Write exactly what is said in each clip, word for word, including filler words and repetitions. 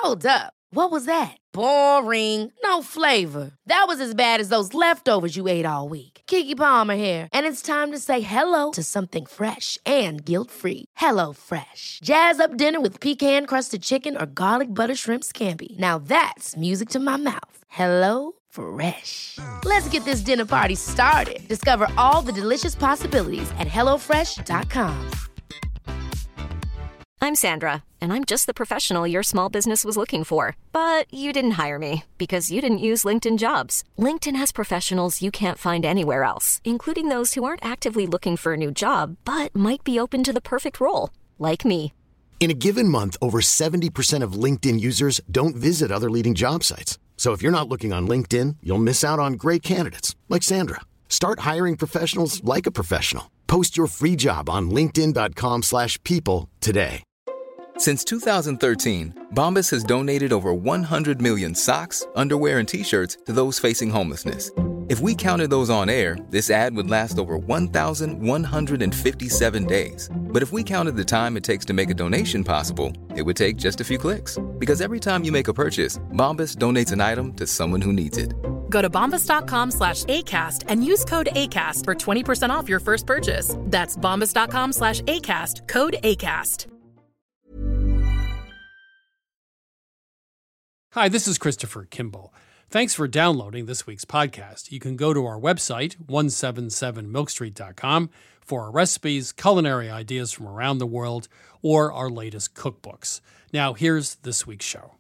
Hold up. What was that? Boring. No flavor. That was as bad as those leftovers you ate all week. Keke Palmer here, and it's time to say hello to something fresh and guilt-free. Hello Fresh. Jazz up dinner with pecan-crusted chicken or garlic butter shrimp scampi. Now that's music to my mouth. Hello Fresh. Let's get this dinner party started. Discover all the delicious possibilities at hello fresh dot com. I'm Sandra, and I'm just the professional your small business was looking for. But you didn't hire me because you didn't use LinkedIn Jobs. LinkedIn has professionals you can't find anywhere else, including those who aren't actively looking for a new job, but might be open to the perfect role, like me. In a given month, over seventy percent of LinkedIn users don't visit other leading job sites. So if you're not looking on LinkedIn, you'll miss out on great candidates like Sandra. Start hiring professionals like a professional. Post your free job on linkedin dot com slash people today. Since two thousand thirteen, Bombas has donated over one hundred million socks, underwear, and T-shirts to those facing homelessness. If we counted those on air, this ad would last over one thousand one hundred fifty-seven days. But if we counted the time it takes to make a donation possible, it would take just a few clicks. Because every time you make a purchase, Bombas donates an item to someone who needs it. Go to bombas dot com slash ACAST and use code ACAST for twenty percent off your first purchase. That's bombas dot com slash ACAST, code ACAST. Hi, this is Christopher Kimball. Thanks for downloading this week's podcast. You can go to our website, one seventy-seven milk street dot com, for our recipes, culinary ideas from around the world, or our latest cookbooks. Now, here's this week's show.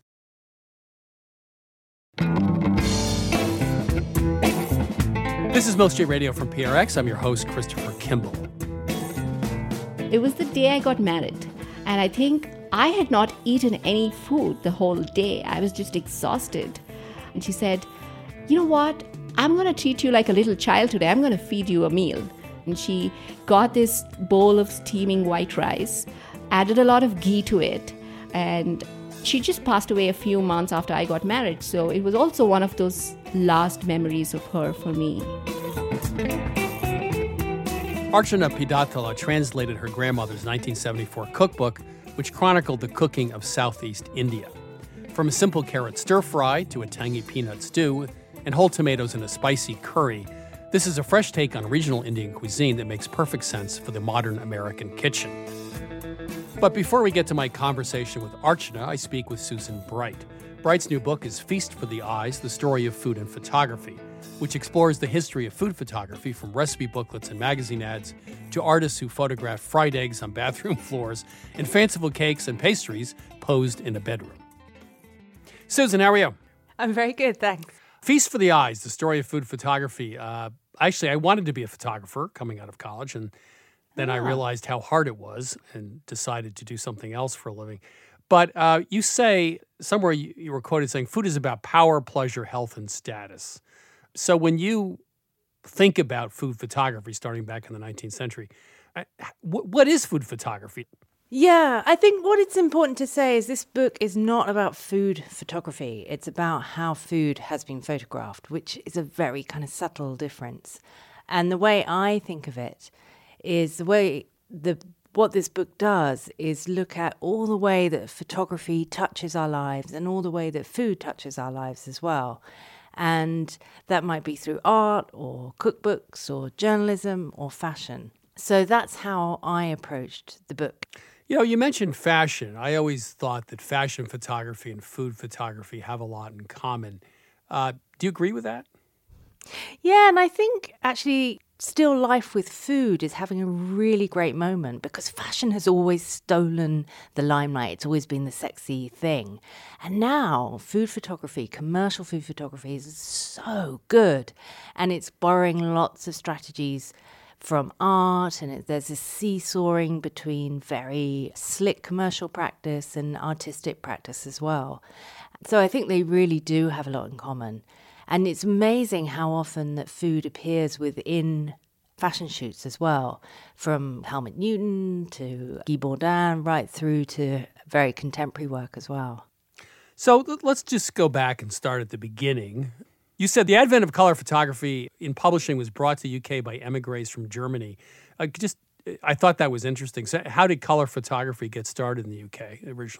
This is Milk Street Radio from P R X. I'm your host, Christopher Kimball. It was the day I got married, and I think I had not eaten any food the whole day. I was just exhausted. And she said, you know what? I'm going to treat you like a little child today. I'm going to feed you a meal. And she got this bowl of steaming white rice, added a lot of ghee to it, and she just passed away a few months after I got married. So it was also one of those last memories of her for me. Archana Pidatala translated her grandmother's nineteen seventy-four cookbook, which chronicled the cooking of Southeast India. From a simple carrot stir-fry to a tangy peanut stew and whole tomatoes in a spicy curry, this is a fresh take on regional Indian cuisine that makes perfect sense for the modern American kitchen. But before we get to my conversation with Archana, I speak with Susan Bright. Bright's new book is Feast for the Eyes, The Story of Food and Photography, which explores the history of food photography from recipe booklets and magazine ads to artists who photograph fried eggs on bathroom floors and fanciful cakes and pastries posed in a bedroom. Susan, how are you? I'm very good, thanks. Feast for the Eyes, The Story of Food Photography. Uh, actually, I wanted to be a photographer coming out of college, and then yeah. I realized how hard it was and decided to do something else for a living. But uh, you say, somewhere you, you were quoted saying, food is about power, pleasure, health, and status. So when you think about food photography starting back in the nineteenth century, what, what is food photography? Yeah, I think what it's important to say is this book is not about food photography. It's about how food has been photographed, which is a very kind of subtle difference. And the way I think of it is the way the what this book does is look at all the way that photography touches our lives and all the way that food touches our lives as well. And that might be through art or cookbooks or journalism or fashion. So that's how I approached the book. You know, you mentioned fashion. I always thought that fashion photography and food photography have a lot in common. Uh, do you agree with that? Yeah, and I think actually still life with food is having a really great moment because fashion has always stolen the limelight. It's always been the sexy thing. And now food photography, commercial food photography is so good. And it's borrowing lots of strategies from art, and it, there's this seesawing between very slick commercial practice and artistic practice as well. So I think they really do have a lot in common. And it's amazing how often that food appears within fashion shoots as well, from Helmut Newton to Guy Bourdin, right through to very contemporary work as well. So let's just go back and start at the beginning. You said the advent of color photography in publishing was brought to the U K by emigres from Germany. Uh, just, I thought that was interesting. So how did color photography get started in the U K originally?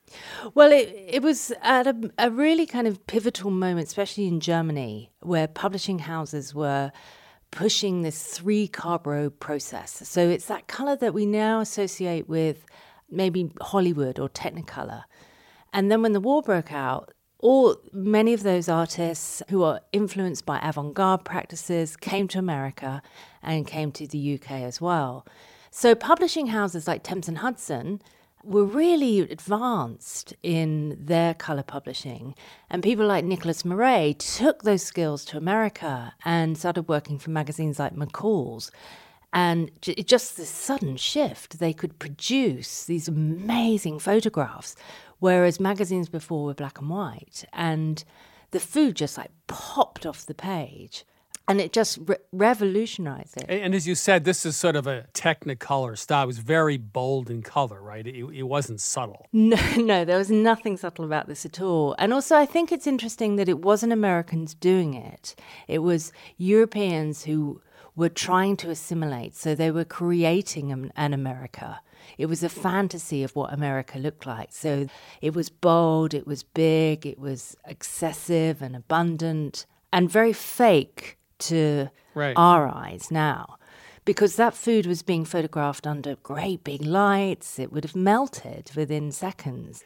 Well, it it was at a, a really kind of pivotal moment, especially in Germany, where publishing houses were pushing this three-carbo process. So it's that color that we now associate with maybe Hollywood or Technicolor. And then when the war broke out, all many of those artists who are influenced by avant-garde practices came to America and came to the U K as well. So publishing houses like Thames and Hudson were really advanced in their color publishing. And people like Nicholas Murray took those skills to America and started working for magazines like McCall's. And j- just this sudden shift, they could produce these amazing photographs, whereas magazines before were black and white. And the food just like popped off the page. And it just re- revolutionized it. And, and as you said, this is sort of a Technicolor style. It was very bold in color, right? It, it wasn't subtle. No, no, there was nothing subtle about this at all. And also, I think it's interesting that it wasn't Americans doing it. It was Europeans who were trying to assimilate. So they were creating an, an America. It was a fantasy of what America looked like. So it was bold, it was big, it was excessive and abundant and very fake to right. our eyes now, because that food was being photographed under great big lights. It would have melted within seconds.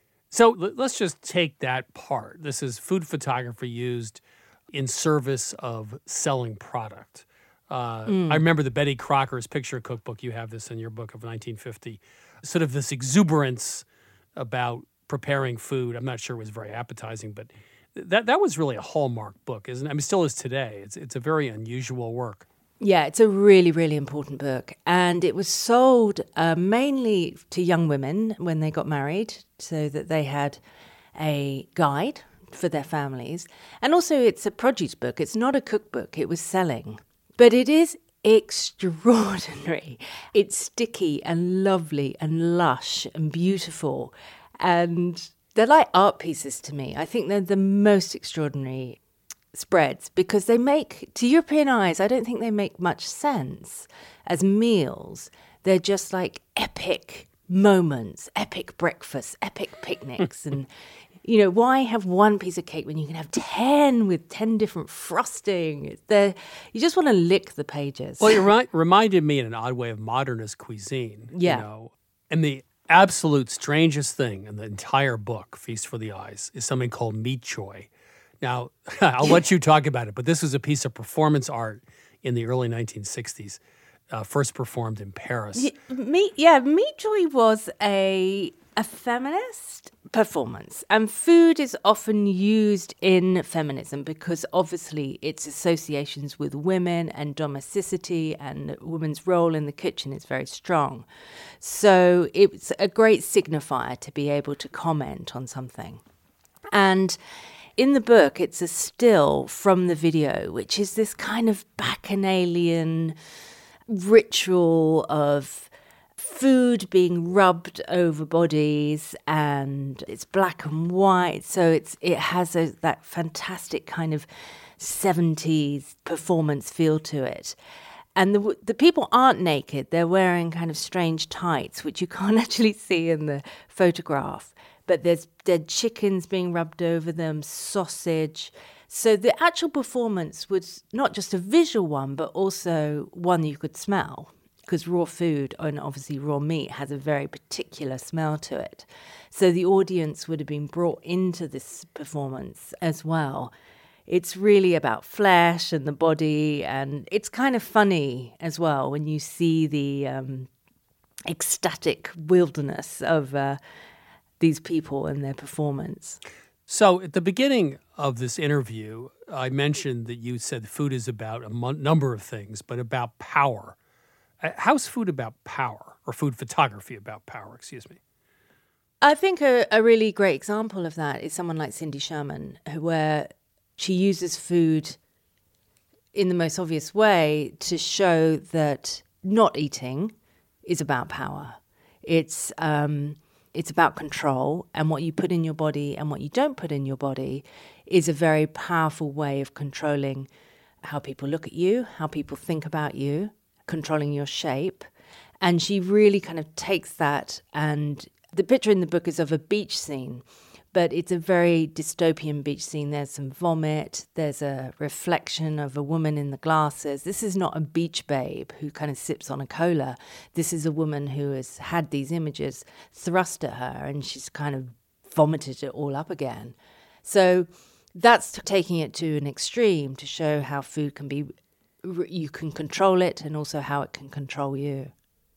So let's just take that part. This is food photography used in service of selling product. Uh, mm. I remember the Betty Crocker's picture cookbook. You have this in your book of nineteen fifty. Sort of this exuberance about preparing food. I'm not sure it was very appetizing, but That that was really a hallmark book, isn't it? I mean, still is today. It's it's a very unusual work. Yeah, it's a really, really important book. And it was sold uh, mainly to young women when they got married, so that they had a guide for their families. And also it's a produce book. It's not a cookbook. It was selling. But it is extraordinary. It's sticky and lovely and lush and beautiful. And they're like art pieces to me. I think they're the most extraordinary spreads because they make, to European eyes, I don't think they make much sense as meals. They're just like epic moments, epic breakfasts, epic picnics. And, you know, why have one piece of cake when you can have ten with ten different frosting? They're, you just want to lick the pages. Well, it ri- reminded me in an odd way of modernist cuisine. Yeah. You know, and the absolute strangest thing in the entire book, Feast for the Eyes, is something called meat choy. Now, I'll let you talk about it, but this was a piece of performance art in the early nineteen sixties, uh, first performed in Paris. Yeah, meat, yeah, meat choy was a a feminist performance, and food is often used in feminism because obviously its associations with women and domesticity and women's role in the kitchen is very strong. So it's a great signifier to be able to comment on something. And in the book, it's a still from the video, which is this kind of bacchanalian ritual of food being rubbed over bodies, and it's black and white, so it's it has a, that fantastic kind of seventies performance feel to it. And the the people aren't naked; they're wearing kind of strange tights, which you can't actually see in the photograph. But there's dead chickens being rubbed over them, sausage. So the actual performance was not just a visual one, but also one you could smell. Because raw food and obviously raw meat has a very particular smell to it. So the audience would have been brought into this performance as well. It's really about flesh and the body, and it's kind of funny as well when you see the um, ecstatic wilderness of uh, these people and their performance. So at the beginning of this interview, I mentioned that you said food is about a m- number of things, but about power. How's food about power, or food photography about power, excuse me? I think a, a really great example of that is someone like Cindy Sherman, where she uses food in the most obvious way to show that not eating is about power. It's um, it's about control, and what you put in your body and what you don't put in your body is a very powerful way of controlling how people look at you, how people think about you, controlling your shape. And she really kind of takes that and The picture in the book is of a beach scene, but it's a very dystopian beach scene. There's some vomit. There's a reflection of a woman in the glasses. This is not a beach babe who kind of sips on a cola. This is a woman who has had these images thrust at her, and she's kind of vomited it all up again. So that's taking it to an extreme to show how food can be, you can control it, and also how it can control you.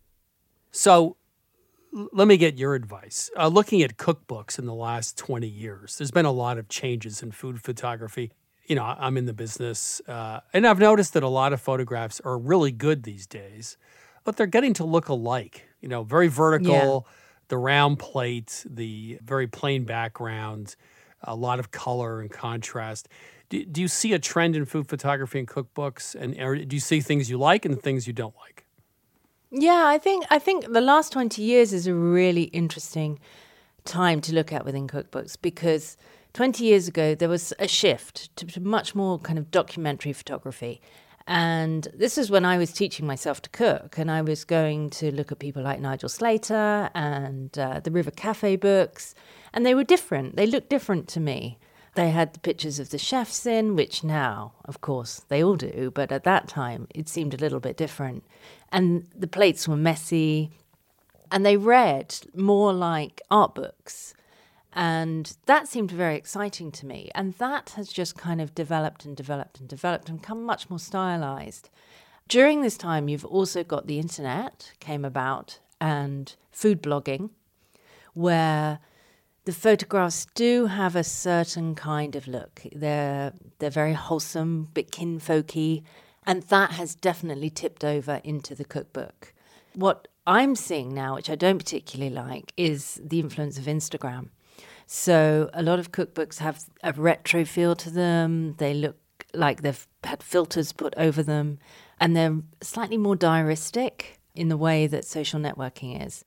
So let me get your advice. Uh, looking at cookbooks in the last twenty years, there's been a lot of changes in food photography. You know, I'm in the business, uh, and I've noticed that a lot of photographs are really good these days, but they're getting to look alike. You know, very vertical, yeah. The round plate, the very plain background, a lot of color and contrast. Do, do you see a trend in food photography and cookbooks? And or do you see things you like and things you don't like? Yeah, I think I think the last twenty years is a really interesting time to look at within cookbooks, because twenty years ago there was a shift to, to much more kind of documentary photography. And this is when I was teaching myself to cook, and I was going to look at people like Nigel Slater and uh, the River Cafe books, and they were different. They looked different to me. They had the pictures of the chefs in, which now, of course, they all do, but at that time it seemed a little bit different. And the plates were messy, and they read more like art books. And that seemed very exciting to me. And that has just kind of developed and developed and developed and become much more stylized. During this time, you've also got the internet came about and food blogging, where the photographs do have a certain kind of look. They're they're very wholesome, bit kinfolky, and that has definitely tipped over into the cookbook. What I'm seeing now, which I don't particularly like, is the influence of Instagram. So a lot of cookbooks have a retro feel to them. They look like they've had filters put over them, and they're slightly more diaristic in the way that social networking is.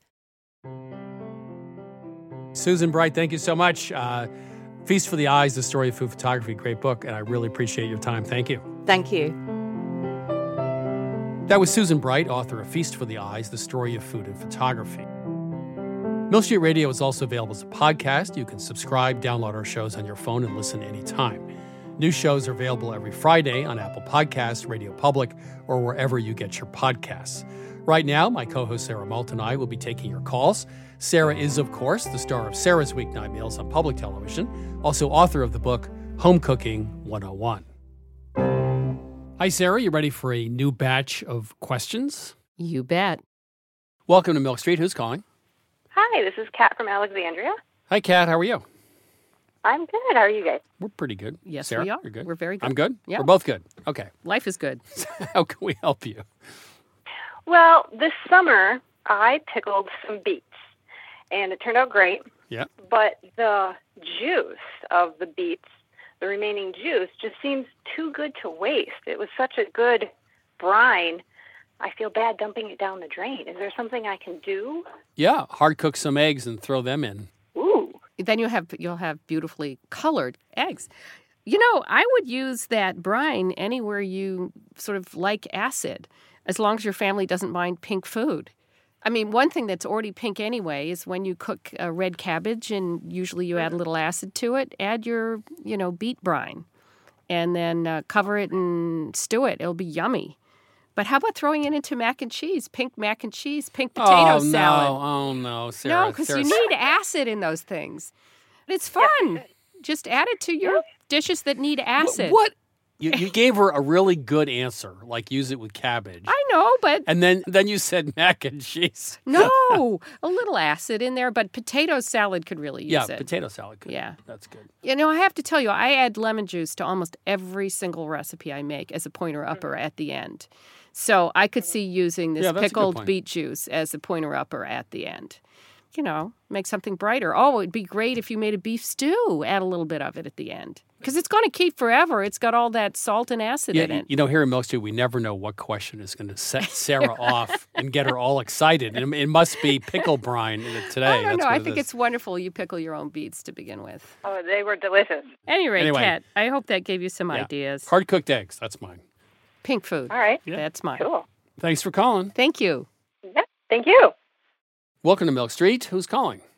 Susan Bright, thank you so much. Uh, Feast for the Eyes, The Story of Food Photography, great book, and I really appreciate your time. Thank you. Thank you. That was Susan Bright, author of Feast for the Eyes, The Story of Food and Photography. Mill Street Radio is also available as a podcast. You can subscribe, download our shows on your phone, and listen anytime. New shows are available every Friday on Apple Podcasts, Radio Public, or wherever you get your podcasts. Right now, my co-host Sarah Moulton and I will be taking your calls. Sarah is, of course, the star of Sarah's Weeknight Meals on public television, also author of the book Home Cooking one oh one. Hi, Sarah. You ready for a new batch of questions? You bet. Welcome to Milk Street. Who's calling? Hi, this is Kat from Alexandria. Hi, Kat. How are you? I'm good. How are you guys? We're pretty good. Yes, Sarah, we are. You're good? We're very good. I'm good? Yeah. We're both good. Okay. Life is good. How can we help you? Well, this summer, I pickled some beets, and it turned out great. Yeah. But the juice of the beets, the remaining juice, just seems too good to waste. It was such a good brine. I feel bad dumping it down the drain. Is there something I can do? Yeah, hard cook some eggs and throw them in. Ooh. Then you'll have you'll have beautifully colored eggs. You know, I would use that brine anywhere you sort of like acid, as long as your family doesn't mind pink food. I mean, one thing that's already pink anyway is when you cook a red cabbage, and usually you add a little acid to it, add your, you know, beet brine, and then uh, cover it and stew it. It'll be yummy. But how about throwing it into mac and cheese, pink mac and cheese, pink potato oh, salad? No. Oh, no, Sarah. No, because you need acid in those things. It's fun. Yeah. Just add it to your dishes that need acid. What? You, you gave her a really good answer, like use it with cabbage. I know, but... And then, then you said mac and cheese. No, a little acid in there, but potato salad could really use yeah, it. Yeah, potato salad could. Yeah. That's good. You know, I have to tell you, I add lemon juice to almost every single recipe I make as a pointer-upper at the end. So I could see using this yeah, pickled beet juice as a pointer-upper at the end. You know, make something brighter. Oh, it'd be great if you made a beef stew. Add a little bit of it at the end. Because it's going to keep forever. It's got all that salt and acid yeah, in it. You know, here in Milk Street, we never know what question is going to set Sarah off and get her all excited. And it must be pickle brine today. I don't That's know. what I it think is. it's wonderful you pickle your own beets to begin with. Oh, they were delicious. Anyway, Anyway. Kat, I hope that gave you some Yeah. ideas. Hard-cooked eggs. That's mine. Pink food. All right. Yeah. That's mine. Cool. Thanks for calling. Thank you. Yeah, thank you. Welcome to Milk Street. Who's calling?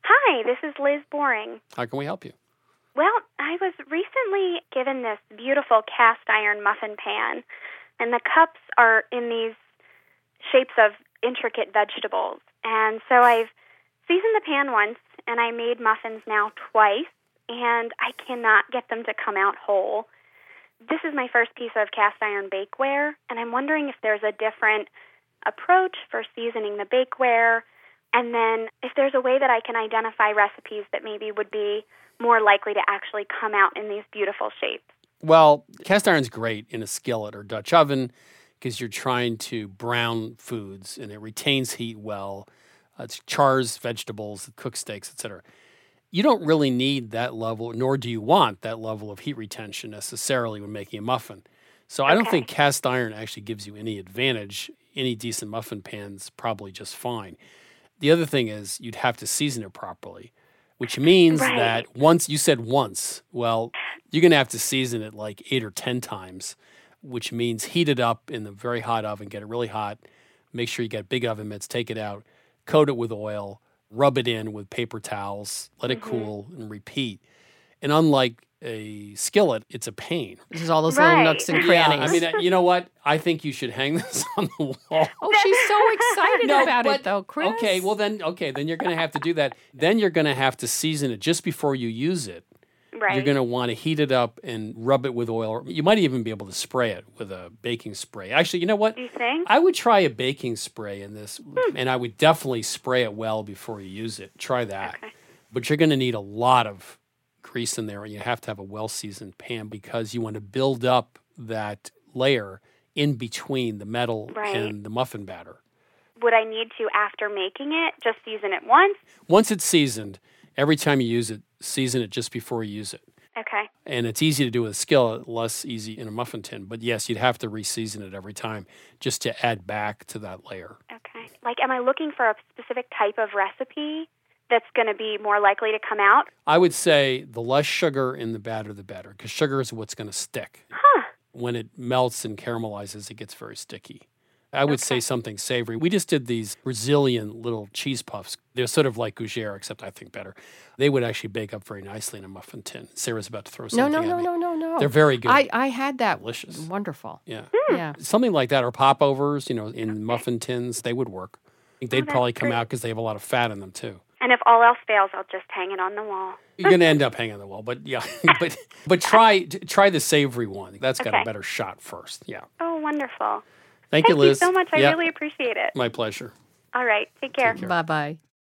Hi, this is Liz Boring. How can we help you? Well, I was recently given this beautiful cast iron muffin pan, and the cups are in these shapes of intricate vegetables. And so I've seasoned the pan once, and I made muffins now twice, and I cannot get them to come out whole. This is my first piece of cast iron bakeware, and I'm wondering if there's a different approach for seasoning the bakeware, and then if there's a way that I can identify recipes that maybe would be more likely to actually come out in these beautiful shapes. Well, cast iron's great in a skillet or Dutch oven because you're trying to brown foods and it retains heat well. Uh, it chars vegetables, it cooks steaks, et cetera. You don't really need that level, nor do you want that level of heat retention necessarily when making a muffin. So I don't Okay. think cast iron actually gives you any advantage. Any decent muffin pan's probably just fine. The other thing is you'd have to season it properly, which means Right. that once, you said once, well, you're going to have to season it like eight or ten times, which means heat it up in the very hot oven, get it really hot, make sure you got big oven mitts, take it out, coat it with oil, rub it in with paper towels, let it Mhm. cool, and repeat. And unlike a skillet, it's a pain. This is all those Right. little nooks and Yeah, crannies. I mean, uh, you know what? I think you should hang this on the wall. oh, she's so excited No, about but- it, though, Chris. Okay, well then, okay, then you're going to have to do that. Then you're going to have to season it just before you use it. Right. You're going to want to heat it up and rub it with oil. You might even be able to spray it with a baking spray. Actually, you know what? Do you think? I would try a baking spray in this, and I would definitely spray it well before you use it. Try that. Okay. But you're going to need a lot of grease in there, and you have to have a well-seasoned pan because you want to build up that layer in between the metal Right. and the muffin batter. Would I need to, after making it, just season it once? Once it's seasoned, every time you use it, season it just before you use it. Okay. And it's easy to do with a skillet, less easy in a muffin tin. But yes, you'd have to re-season it every time just to add back to that layer. Okay. Like, am I looking for a specific type of recipe that's going to be more likely to come out? I would say the less sugar in the batter, the better, because sugar is what's going to stick. Huh. When it melts and caramelizes, it gets very sticky. I would say something savory. We just did these Brazilian little cheese puffs. They're sort of like gougere, except I think better. They would actually bake up very nicely in a muffin tin. Sarah's about to throw No, something no, at no, me. no, no, no. They're very good. I, I had that. Delicious. Wonderful. Yeah. Yeah. Something like that, or popovers, you know, in muffin tins, they would work. I think they'd that's probably come great. out because they have a lot of fat in them, too. And if all else fails, I'll just hang it on the wall. You're going to end up hanging on the wall, but yeah, but but try try the savory one. That's got Okay. a better shot first. Yeah. Oh, wonderful. Thank, Thank you, Liz. so much. I Yeah, really appreciate it. my pleasure. All right. Take care. Take care. Bye-bye.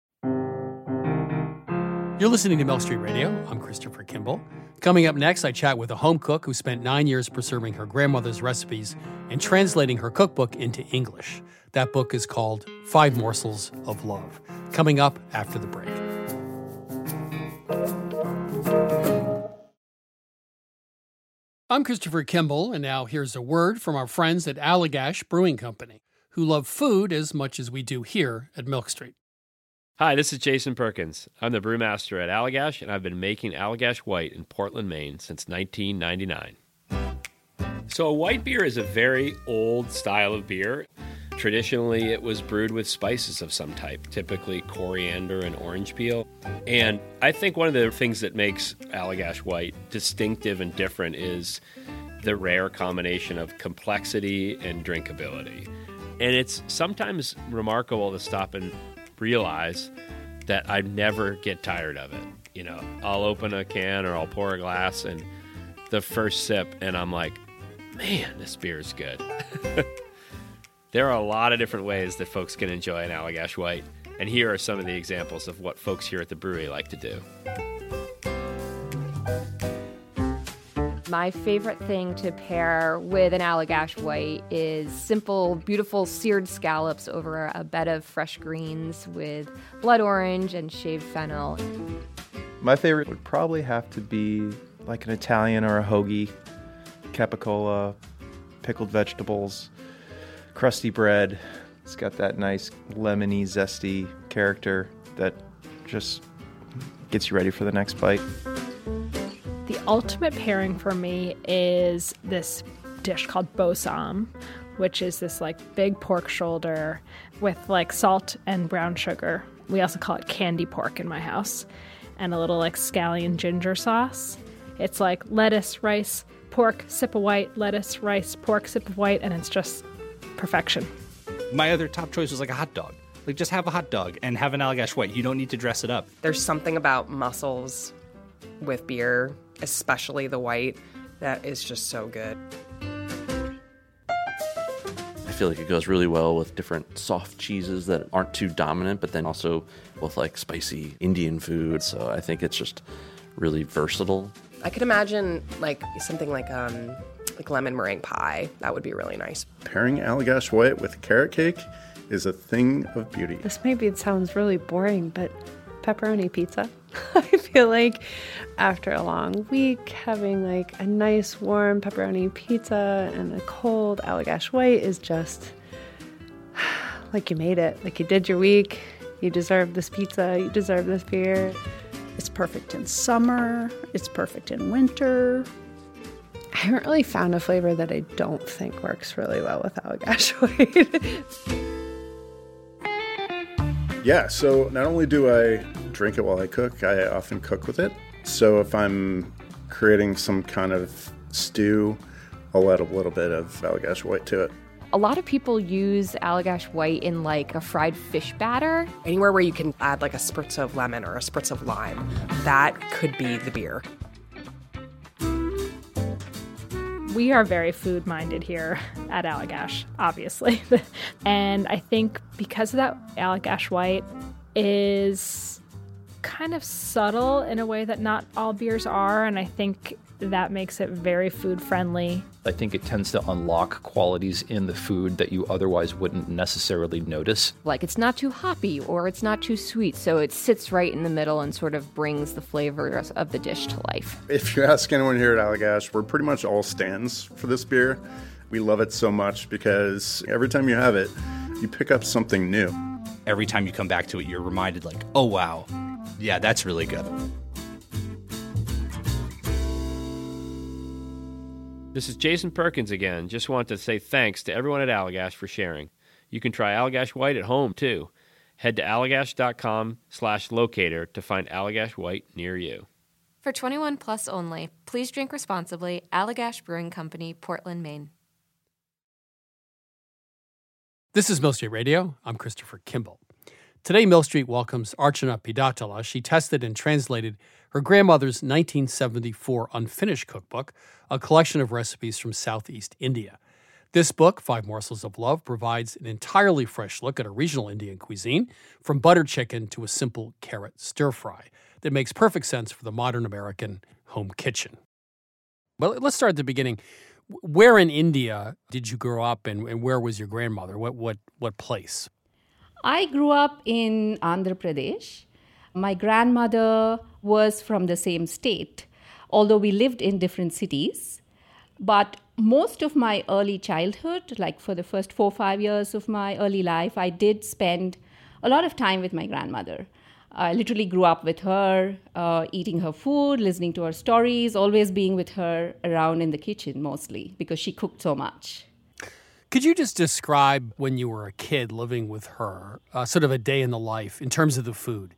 You're listening to Milk Street Radio. I'm Christopher Kimball. Coming up next, I chat with a home cook who spent nine years preserving her grandmother's recipes and translating her cookbook into English. That book is called Five Morsels of Love. Coming up after the break. I'm Christopher Kimball, and now here's a word from our friends at Allagash Brewing Company, who love food as much as we do here at Milk Street. Hi, this is Jason Perkins. I'm the brewmaster at Allagash, and I've been making Allagash White in Portland, Maine since nineteen ninety-nine. So a white beer is a very old style of beer. Traditionally, it was brewed with spices of some type, typically coriander and orange peel. And I think one of the things that makes Allagash White distinctive and different is the rare combination of complexity and drinkability. And it's sometimes remarkable to stop and realize that I never get tired of it. You know, I'll open a can or I'll pour a glass and the first sip and I'm like, man, this beer is good. There are a lot of different ways that folks can enjoy an Allagash White, and here are some of the examples of what folks here at the brewery like to do. My favorite thing to pair with an Allagash White is simple, beautiful seared scallops over a bed of fresh greens with blood orange and shaved fennel. My favorite would probably have to be like an Italian or a hoagie, capicola, pickled vegetables, crusty bread. It's got that nice lemony, zesty character that just gets you ready for the next bite. The ultimate pairing for me is this dish called bossam, which is this like big pork shoulder with like salt and brown sugar We also call it candy pork in my house. And a little like scallion ginger sauce. It's like lettuce, rice, pork, sip of white, lettuce, rice, pork, sip of white, and it's just perfection. My other top choice was like a hot dog. Like, just have a hot dog and have an Allagash White. You don't need to dress it up. There's something about mussels with beer, especially the white, that is just so good. I feel like it goes really well with different soft cheeses that aren't too dominant, but then also with like spicy Indian food. So I think it's just really versatile. I could imagine like something like um like lemon meringue pie. That would be really nice. Pairing Allagash White with carrot cake is a thing of beauty. This maybe it sounds really boring, but pepperoni pizza. I feel like after a long week, having like a nice warm pepperoni pizza and a cold Allagash White is just like you made it. Like you did your week. You deserve this pizza. You deserve this beer. It's perfect in summer. It's perfect in winter. I haven't really found a flavor that I don't think works really well with Allagash White. Yeah, so not only do I drink it while I cook, I often cook with it. So if I'm creating some kind of stew, I'll add a little bit of Allagash White to it. A lot of people use Allagash White in like a fried fish batter. Anywhere where you can add like a spritz of lemon or a spritz of lime, that could be the beer. We are very food-minded here at Allagash, obviously. And I think because of that, Allagash White is kind of subtle in a way that not all beers are, and I think that makes it very food-friendly. I think it tends to unlock qualities in the food that you otherwise wouldn't necessarily notice. Like it's not too hoppy or it's not too sweet, so it sits right in the middle and sort of brings the flavors of the dish to life. If you ask anyone here at Allagash, we're pretty much all stands for this beer. We love it so much because every time you have it, you pick up something new. Every time you come back to it, you're reminded like, oh wow, yeah, that's really good. This is Jason Perkins again. Just wanted to say thanks to everyone at Allagash for sharing. You can try Allagash White at home, too. Head to allagash.com slash locator to find Allagash White near you. For twenty-one plus only, please drink responsibly. Allagash Brewing Company, Portland, Maine. This is Mill Street Radio. I'm Christopher Kimball. Today, Mill Street welcomes Archana Pidatala. She tested and translated her grandmother's nineteen seventy-four unfinished cookbook, a collection of recipes from Southeast India. This book, Five Morsels of Love, provides an entirely fresh look at a regional Indian cuisine, from butter chicken to a simple carrot stir-fry that makes perfect sense for the modern American home kitchen. But let's start at the beginning. Where in India did you grow up, and, and where was your grandmother? What what what place? I grew up in Andhra Pradesh. My grandmother was from the same state, although we lived in different cities. But most of my early childhood, like for the first four or five years of my early life, I did spend a lot of time with my grandmother. I literally grew up with her, uh, eating her food, listening to her stories, always being with her around in the kitchen mostly because she cooked so much. Could you just describe when you were a kid living with her, uh, sort of a day in the life in terms of the food?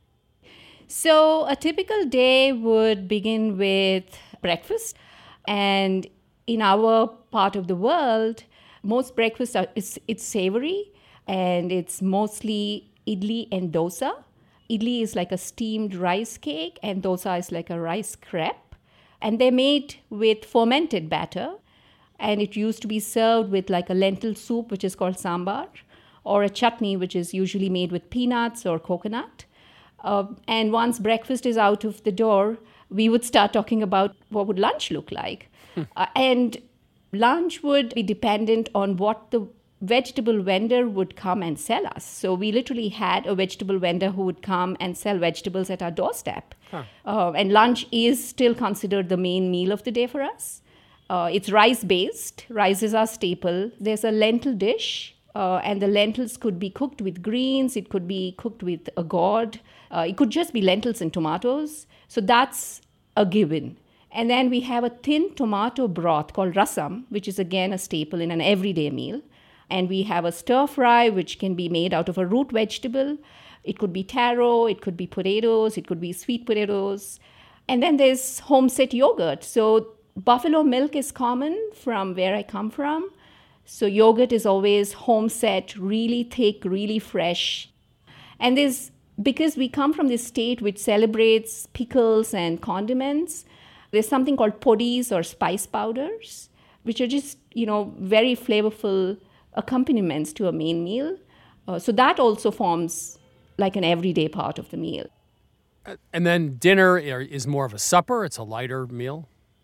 So a typical day would begin with breakfast. And in our part of the world, most breakfast are it's, it's savory, and it's mostly idli and dosa. Idli is like a steamed rice cake, and dosa is like a rice crepe. And they're made with fermented batter. And it used to be served with like a lentil soup, which is called sambar, or a chutney, which is usually made with peanuts or coconut. Uh, and once breakfast is out of the door, we would start talking about what would lunch look like. Hmm. Uh, and lunch would be dependent on what the vegetable vendor would come and sell us. So we literally had a vegetable vendor who would come and sell vegetables at our doorstep. Huh. Uh, and lunch is still considered the main meal of the day for us. Uh, it's rice-based. Rice is our staple. There's a lentil dish, uh, and the lentils could be cooked with greens. It could be cooked with a gourd. Uh, it could just be lentils and tomatoes. So that's a given. And then we have a thin tomato broth called rasam, which is again a staple in an everyday meal. And we have a stir-fry, which can be made out of a root vegetable. It could be taro, it could be potatoes, it could be sweet potatoes. And then there's home-set yogurt. So buffalo milk is common from where I come from. So yogurt is always home-set, really thick, really fresh. And there's, because we come from this state which celebrates pickles and condiments, there's something called podis or spice powders, which are just, you know, very flavorful accompaniments to a main meal. Uh, so that also forms like an everyday part of the meal. And then dinner is more of a supper. It's a lighter meal.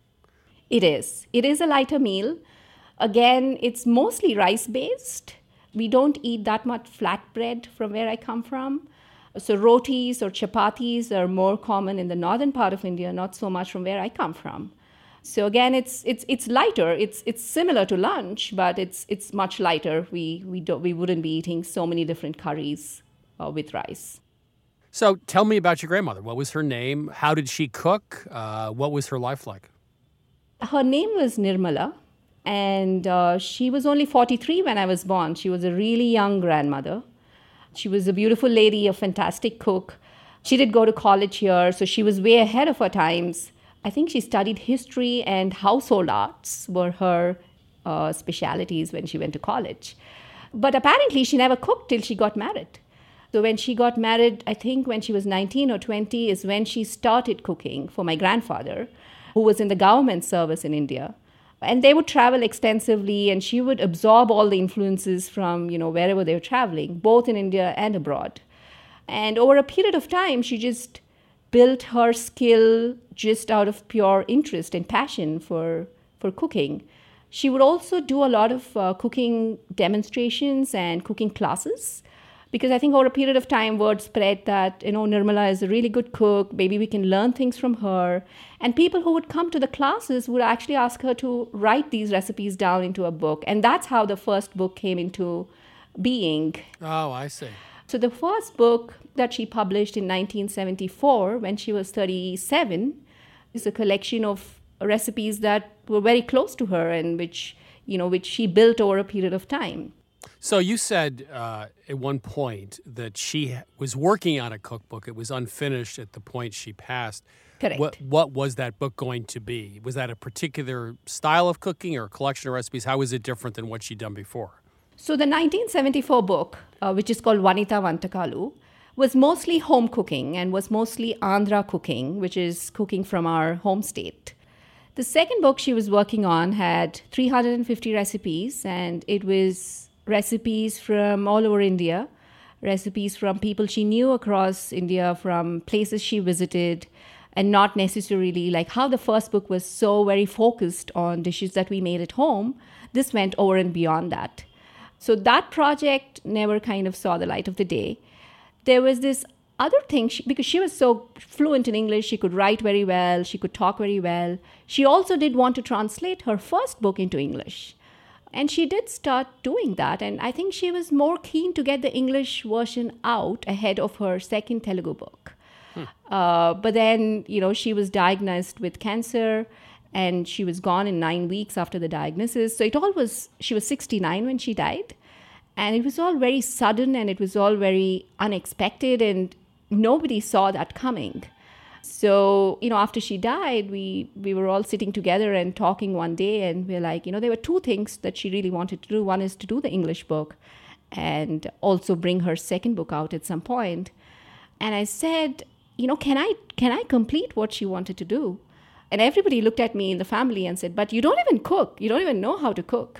It is. It is a lighter meal. Again, it's mostly rice-based. We don't eat that much flatbread from where I come from. So rotis or chapatis are more common in the northern part of India, not so much from where I come from. So again, it's it's it's lighter. It's it's similar to lunch, but it's it's much lighter. We we don't we wouldn't be eating so many different curries uh, with rice. So tell me about your grandmother. What was her name? How did she cook? Uh, what was her life like? Her name was Nirmala, and uh, she was only forty-three when I was born. She was a really young grandmother. She was a beautiful lady, a fantastic cook. She did go to college here, so she was way ahead of her times. I think she studied history and household arts were her uh, specialities when she went to college. But apparently she never cooked till she got married. So when she got married, I think when she was nineteen or twenty is when she started cooking for my grandfather, who was in the government service in India. And they would travel extensively, and she would absorb all the influences from, you know, wherever they were traveling, both in India and abroad. And over a period of time, she just built her skill just out of pure interest and passion for, for cooking. She would also do a lot of uh, cooking demonstrations and cooking classes, because I think over a period of time, word spread that, you know, Nirmala is a really good cook. Maybe we can learn things from her. And people who would come to the classes would actually ask her to write these recipes down into a book. And that's how the first book came into being. Oh, I see. So the first book that she published in nineteen seventy-four, when she was thirty-seven, is a collection of recipes that were very close to her and which, you know, which she built over a period of time. So you said uh, at one point that she was working on a cookbook. It was unfinished at the point she passed. Correct. What, what was that book going to be? Was that a particular style of cooking or a collection of recipes? How was it different than what she'd done before? So the nineteen seventy-four book, uh, which is called Vanita Vantakalu, was mostly home cooking and was mostly Andhra cooking, which is cooking from our home state. The second book she was working on had three hundred fifty recipes, and it was recipes from all over India, recipes from people she knew across India, from places she visited, and not necessarily like how the first book was so very focused on dishes that we made at home. This went over and beyond that. So that project never kind of saw the light of the day. There was this other thing, she, because she was so fluent in English, she could write very well, she could talk very well. She also did want to translate her first book into English. And she did start doing that. And I think she was more keen to get the English version out ahead of her second Telugu book. Hmm. Uh, but then, you know, she was diagnosed with cancer and she was gone in nine weeks after the diagnosis. So it all was, she was sixty-nine when she died. And it was all very sudden and it was all very unexpected and nobody saw that coming. So, you know, after she died, we, we were all sitting together and talking one day, and we're like, you know, there were two things that she really wanted to do. One is to do the English book and also bring her second book out at some point. And I said, you know, can I can I complete what she wanted to do? And everybody looked at me in the family and said, but you don't even cook. You don't even know how to cook.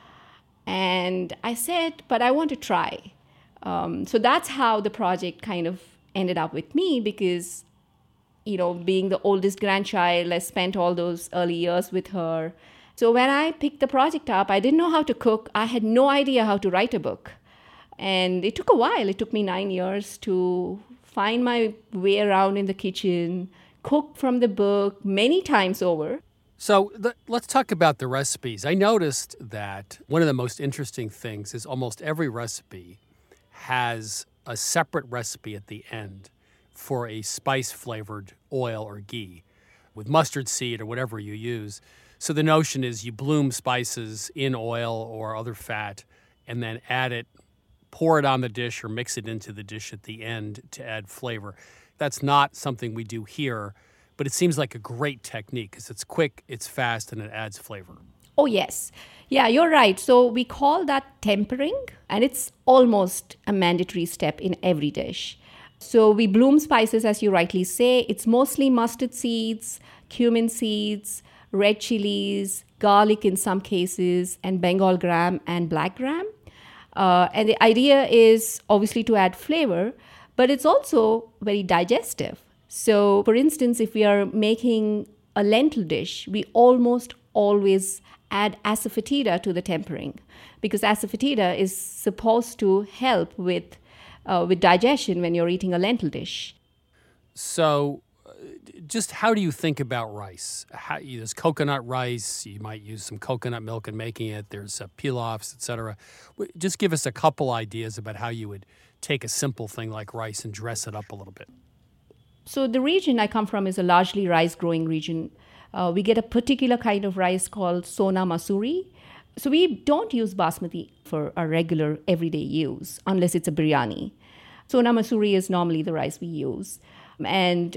And I said, but I want to try. Um, so that's how the project kind of ended up with me, because, you know, being the oldest grandchild, I spent all those early years with her. So when I picked the project up, I didn't know how to cook. I had no idea how to write a book. And it took a while. It took me nine years to find my way around in the kitchen, cook from the book many times over. So th- let's talk about the recipes. I noticed that one of the most interesting things is almost every recipe has a separate recipe at the end for a spice-flavored oil or ghee with mustard seed or whatever you use. So the notion is you bloom spices in oil or other fat and then add it pour it on the dish or mix it into the dish at the end to add flavor. That's not something we do here, but it seems like a great technique because it's quick, it's fast, and it adds flavor. Oh, yes. Yeah, you're right. So we call that tempering, and it's almost a mandatory step in every dish. So we bloom spices, as you rightly say. It's mostly mustard seeds, cumin seeds, red chilies, garlic in some cases, and Bengal gram and black gram. Uh, and the idea is obviously to add flavor, but it's also very digestive. So, for instance, if we are making a lentil dish, we almost always add asafoetida to the tempering because asafoetida is supposed to help with uh, with digestion when you're eating a lentil dish. So, uh, just how do you think about rice? How, there's coconut rice. You might use some coconut milk in making it. There's uh, pilafs, et cetera. Just give us a couple ideas about how you would take a simple thing like rice and dress it up a little bit. So the region I come from is a largely rice-growing region. Uh, we get a particular kind of rice called Sona Masuri. So we don't use basmati for our regular everyday use unless it's a biryani. Sona Masuri is normally the rice we use. And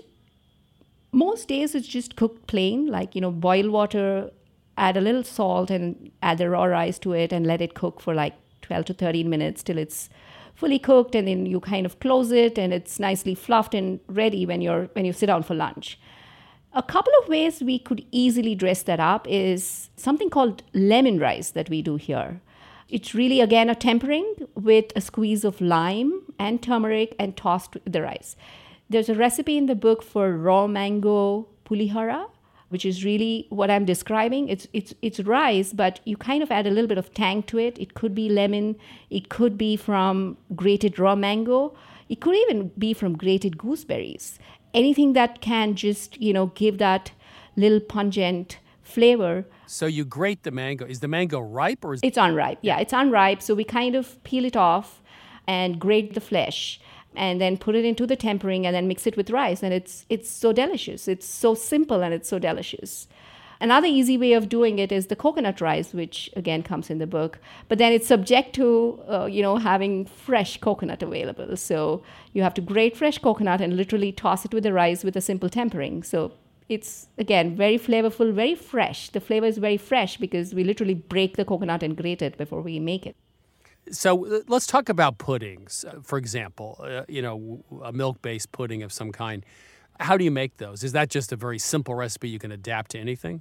most days it's just cooked plain, like, you know, boil water, add a little salt and add the raw rice to it and let it cook for like twelve to thirteen minutes till it's fully cooked, and then you kind of close it and it's nicely fluffed and ready when you're when you sit down for lunch. A couple of ways we could easily dress that up is something called lemon rice that we do here. It's really, again, a tempering with a squeeze of lime and turmeric and tossed with the rice. There's a recipe in the book for raw mango pulihara, which is really what I'm describing. It's it's it's rice, but you kind of add a little bit of tang to it. It could be lemon. It could be from grated raw mango. It could even be from grated gooseberries. Anything that can just, you know, give that little pungent flavor. So you grate the mango. Is the mango ripe or is It's unripe. Yeah, it's unripe. So we kind of peel it off and grate the flesh and then put it into the tempering and then mix it with rice. And it's it's so delicious. It's so simple and it's so delicious. Another easy way of doing it is the coconut rice, which again comes in the book, but then it's subject to, uh, you know, having fresh coconut available. So you have to grate fresh coconut and literally toss it with the rice with a simple tempering. So it's, again, very flavorful, very fresh. The flavor is very fresh because we literally break the coconut and grate it before we make it. So uh, let's talk about puddings, uh, for example, uh, you know, a milk-based pudding of some kind. How do you make those? Is that just a very simple recipe you can adapt to anything?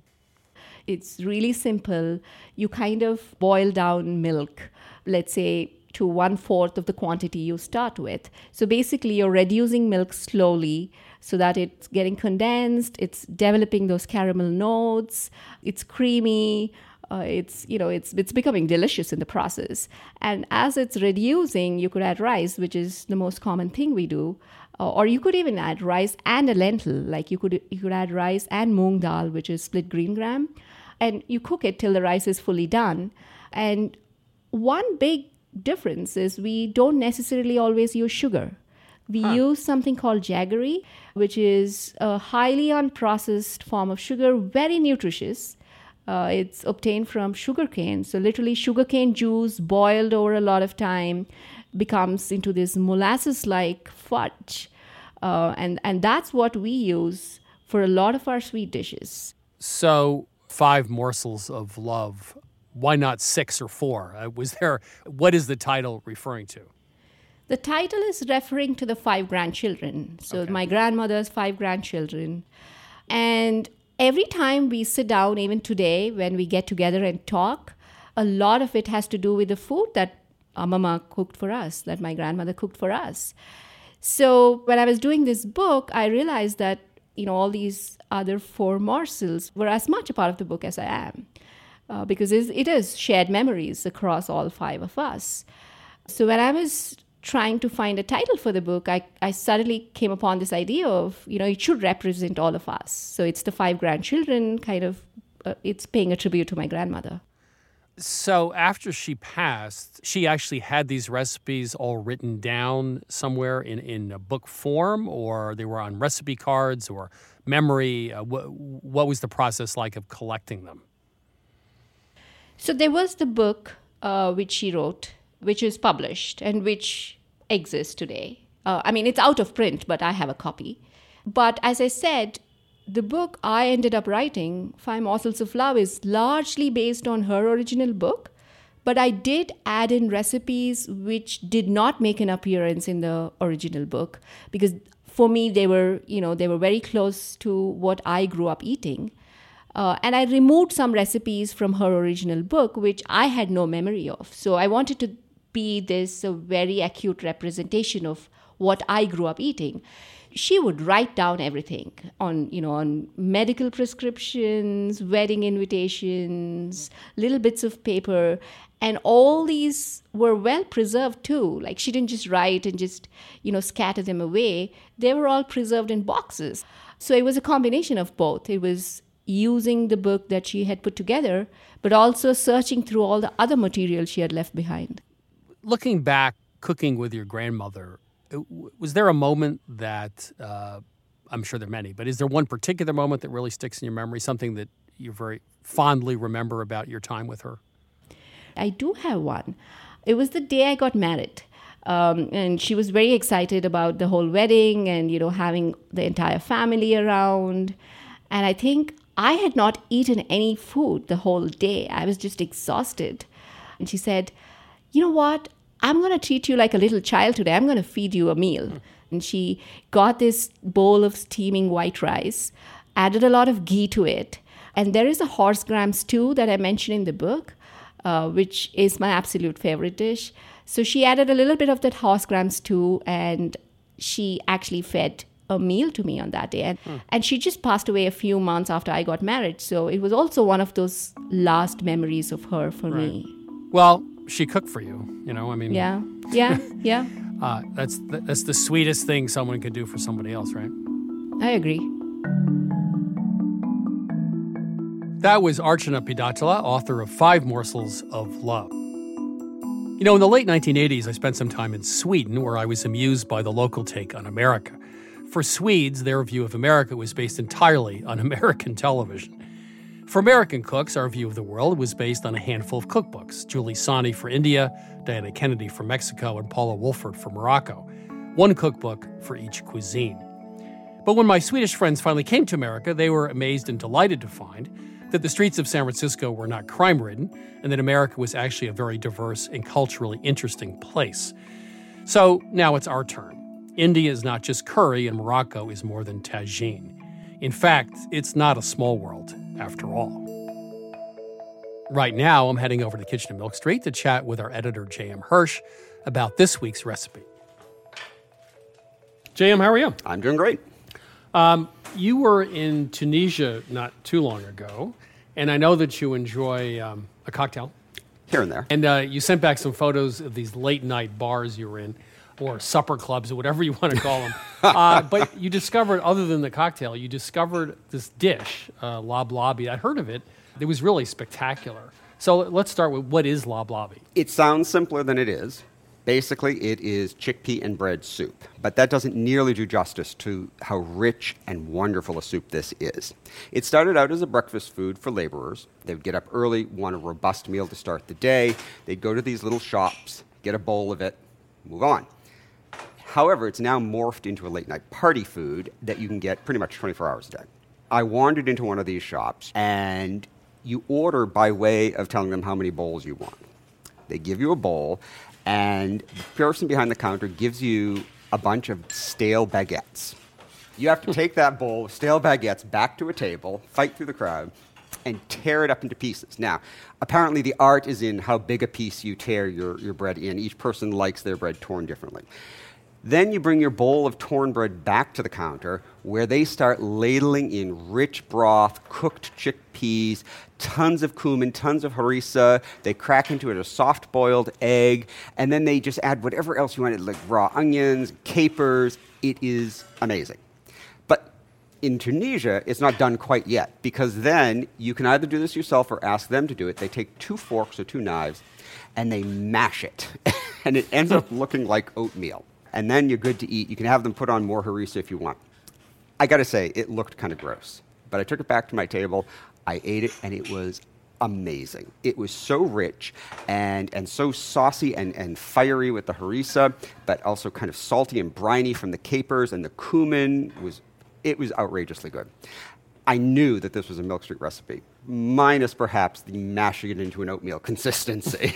It's really simple. You kind of boil down milk, let's say, to one-fourth of the quantity you start with. So basically, you're reducing milk slowly so that it's getting condensed, it's developing those caramel notes, it's creamy, uh, it's, you know, it's it's becoming delicious in the process. And as it's reducing, you could add rice, which is the most common thing we do. Uh, or you could even add rice and a lentil. Like you could you could add rice and moong dal, which is split green gram. And you cook it till the rice is fully done. And one big difference is we don't necessarily always use sugar. We huh. use something called jaggery, which is a highly unprocessed form of sugar, very nutritious. Uh, it's obtained from sugarcane. So literally sugarcane juice boiled over a lot of time becomes into this molasses-like fudge. Uh, and, and that's what we use for a lot of our sweet dishes. So five morsels of love. Why not six or four? Uh, was there? What is the title referring to? The title is referring to the five grandchildren. So okay. My grandmother's five grandchildren. And every time we sit down, even today, when we get together and talk, a lot of it has to do with the food that our mama cooked for us, that my grandmother cooked for us. So when I was doing this book, I realized that, you know, all these other four morsels were as much a part of the book as I am, uh, because it is shared memories across all five of us. So when I was trying to find a title for the book, I, I suddenly came upon this idea of, you know, it should represent all of us. So it's the five grandchildren, kind of, uh, it's paying a tribute to my grandmother. So after she passed, she actually had these recipes all written down somewhere in, in a book form, or they were on recipe cards or memory? Uh, wh- what was the process like of collecting them? So there was the book uh, which she wrote, which is published and which exists today. Uh, I mean, it's out of print, but I have a copy. But as I said, the book I ended up writing, Five Morsels of Love, is largely based on her original book. But I did add in recipes which did not make an appearance in the original book, because for me, they were, you know, they were very close to what I grew up eating. Uh, and I removed some recipes from her original book, which I had no memory of. So I wanted to be this uh, very acute representation of what I grew up eating. She would write down everything on, you know, on medical prescriptions, wedding invitations, little bits of paper. And all these were well preserved too. Like, she didn't just write and just, you know, scatter them away. They were all preserved in boxes. So it was a combination of both. It was using the book that she had put together, but also searching through all the other material she had left behind. Looking back, cooking with your grandmother, was there a moment that, uh, I'm sure there are many, but is there one particular moment that really sticks in your memory, something that you very fondly remember about your time with her? I do have one. It was the day I got married. Um, and she was very excited about the whole wedding and, you know, having the entire family around. And I think I had not eaten any food the whole day. I was just exhausted. And she said, you know what? I'm going to treat you like a little child today. I'm going to feed you a meal. Mm. And she got this bowl of steaming white rice, added a lot of ghee to it. And there is a horse gram stew that I mentioned in the book, uh, which is my absolute favorite dish. So she added a little bit of that horse gram stew, and she actually fed a meal to me on that day. And, mm. and she just passed away a few months after I got married. So it was also one of those last memories of her for right. me. Well, she cooked for you, you know, I mean. Yeah, yeah, yeah. uh, that's, the, that's the sweetest thing someone could do for somebody else, right? I agree. That was Archana Pidatala, author of Five Morsels of Love. You know, in the late nineteen eighties, I spent some time in Sweden, where I was amused by the local take on America. For Swedes, their view of America was based entirely on American television. For American cooks, our view of the world was based on a handful of cookbooks: Julie Sani for India, Diana Kennedy for Mexico, and Paula Wolfert for Morocco. One cookbook for each cuisine. But when my Swedish friends finally came to America, they were amazed and delighted to find that the streets of San Francisco were not crime-ridden, and that America was actually a very diverse and culturally interesting place. So now it's our turn. India is not just curry, and Morocco is more than tagine. In fact, it's not a small world, after all. Right now, I'm heading over to Kitchen and Milk Street to chat with our editor, J M Hirsch, about this week's recipe. J M, how are you? I'm doing great. Um, you were in Tunisia not too long ago, and I know that you enjoy um, a cocktail. Here and there. And uh, you sent back some photos of these late-night bars you were in, or supper clubs, or whatever you want to call them. uh, but you discovered, other than the cocktail, you discovered this dish, uh, lablabi. I heard of it. It was really spectacular. So let's start with, what is lablabi? It sounds simpler than it is. Basically, it is chickpea and bread soup. But that doesn't nearly do justice to how rich and wonderful a soup this is. It started out as a breakfast food for laborers. They would get up early, want a robust meal to start the day. They'd go to these little shops, get a bowl of it, move on. However, it's now morphed into a late-night party food that you can get pretty much twenty-four hours a day. I wandered into one of these shops, and you order by way of telling them how many bowls you want. They give you a bowl, and the person behind the counter gives you a bunch of stale baguettes. You have to take that bowl of stale baguettes back to a table, fight through the crowd, and tear it up into pieces. Now, apparently the art is in how big a piece you tear your, your bread in. Each person likes their bread torn differently. Then you bring your bowl of torn bread back to the counter, where they start ladling in rich broth, cooked chickpeas, tons of cumin, tons of harissa. They crack into it a soft-boiled egg, and then they just add whatever else you want, like raw onions, capers. It is amazing. But in Tunisia, it's not done quite yet, because then you can either do this yourself or ask them to do it. They take two forks or two knives, and they mash it, and it ends up looking like oatmeal. And then you're good to eat. You can have them put on more harissa if you want. I got to say, it looked kind of gross. But I took it back to my table. I ate it, and it was amazing. It was so rich and, and so saucy and, and fiery with the harissa, but also kind of salty and briny from the capers, and the cumin was, it was outrageously good. I knew that this was a Milk Street recipe, minus perhaps the mashing it into an oatmeal consistency.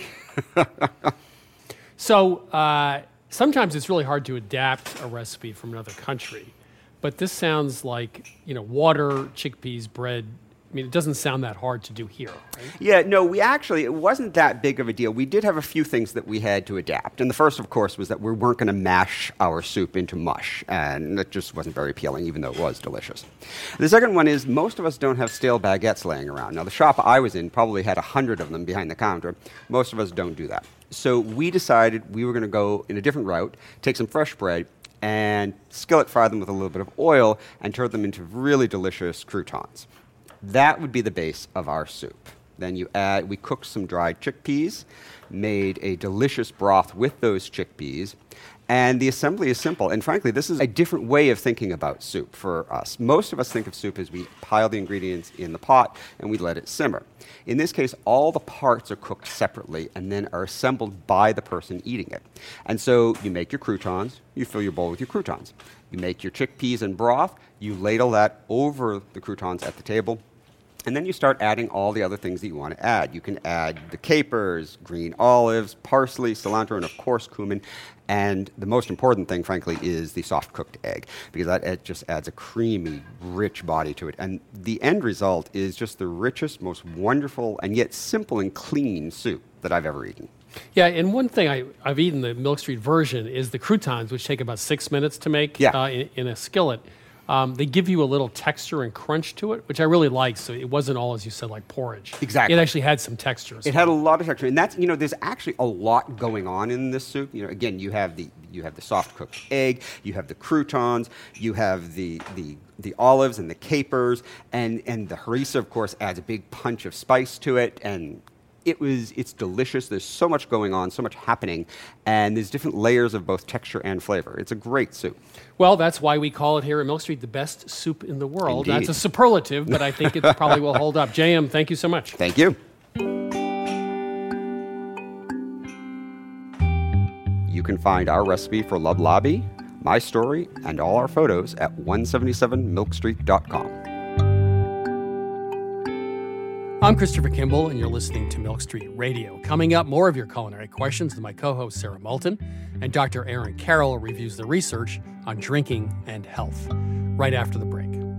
So uh, sometimes it's really hard to adapt a recipe from another country, but this sounds like, you know, water, chickpeas, bread. I mean, it doesn't sound that hard to do here, right? Yeah, no, we actually, it wasn't that big of a deal. We did have a few things that we had to adapt. And the first, of course, was that we weren't going to mash our soup into mush. And that just wasn't very appealing, even though it was delicious. The second one is most of us don't have stale baguettes laying around. Now, the shop I was in probably had a hundred of them behind the counter. Most of us don't do that. So we decided we were going to go in a different route, take some fresh bread, and skillet fry them with a little bit of oil and turn them into really delicious croutons. That would be the base of our soup. Then you add, we cooked some dried chickpeas, made a delicious broth with those chickpeas, and the assembly is simple. And frankly, this is a different way of thinking about soup for us. Most of us think of soup as we pile the ingredients in the pot and we let it simmer. In this case, all the parts are cooked separately and then are assembled by the person eating it. And so you make your croutons, you fill your bowl with your croutons. You make your chickpeas and broth, you ladle that over the croutons at the table, and then you start adding all the other things that you want to add. You can add the capers, green olives, parsley, cilantro, and of course cumin. And the most important thing, frankly, is the soft-cooked egg, because that it just adds a creamy, rich body to it. And the end result is just the richest, most wonderful, and yet simple and clean soup that I've ever eaten. Yeah, and one thing I, I've eaten the Milk Street version is the croutons, which take about six minutes to make yeah. uh, in, in a skillet. Um, they give you a little texture and crunch to it, which I really like. So it wasn't all, as you said, like porridge. Exactly. It actually had some texture. It had a lot of texture, and that's, you know, there's actually a lot going on in this soup. You know, again, you have the you have the soft cooked egg, you have the croutons, you have the the the olives and the capers, and and the harissa, of course, adds a big punch of spice to it, and it was it's delicious. There's so much going on, so much happening, and there's different layers of both texture and flavor. It's a great soup. Well, that's why we call it here at Milk Street the best soup in the world. Indeed. That's a superlative, but I think it probably will hold up. J M, thank you so much. Thank you. You can find our recipe for Love Lobby, my story, and all our photos at one seventy-seven milk street dot com. I'm Christopher Kimball, and you're listening to Milk Street Radio. Coming up, more of your culinary questions with my co-host Sarah Moulton, and Doctor Aaron Carroll reviews the research on drinking and health, right after the break. You